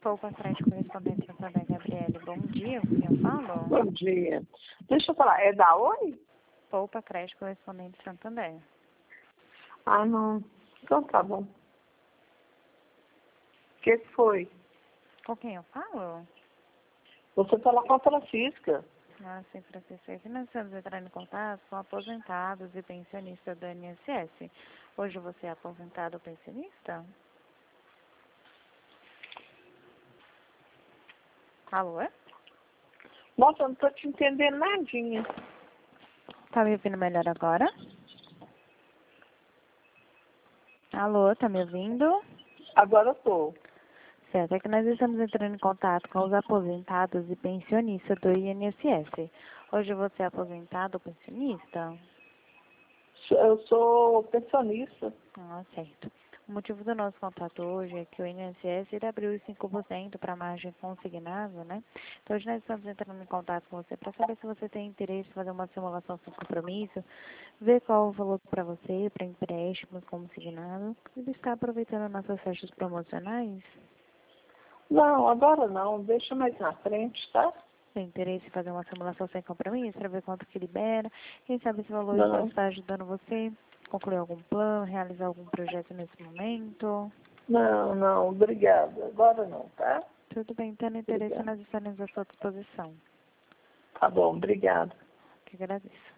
Poupa Crédito Correspondente da Gabriele. Bom dia, com quem eu falo? Bom dia. Deixa eu falar, é da Oi? Poupa Crédito Correspondente Santander. Ah, não. Então tá bom. O que foi? Com quem eu falo? Você fala com a Francisca. Ah, sim, Francisca. Aqui nós estamos entrando em contato com aposentados e pensionistas do INSS. Hoje você é aposentado ou pensionista? Alô, é? Nossa, eu não tô te entendendo nadinha. Tá me ouvindo melhor agora? Alô, tá me ouvindo? Agora eu tô. Certo, é que nós estamos entrando em contato com os aposentados e pensionistas do INSS. Hoje você é aposentado ou pensionista? Eu sou pensionista. Ah, certo. O motivo do nosso contato hoje é que o INSS ele abriu os 5% para a margem consignável, né? Então, hoje nós estamos entrando em contato com você para saber se você tem interesse em fazer uma simulação sem compromisso, ver qual o valor para você, para empréstimos consignado, e está aproveitando nossas festas promocionais. Não, agora não. Deixa mais na frente, tá? Tem interesse em fazer uma simulação sem compromisso para ver quanto que libera? Quem sabe esse valor pode Não. estar ajudando você a concluir algum plano, realizar algum projeto nesse momento? Não, não. Obrigada. Agora não, tá? Tudo bem, tendo interesse, Obrigada. nós estaremos à sua disposição. Tá bom, obrigada. Que agradeço.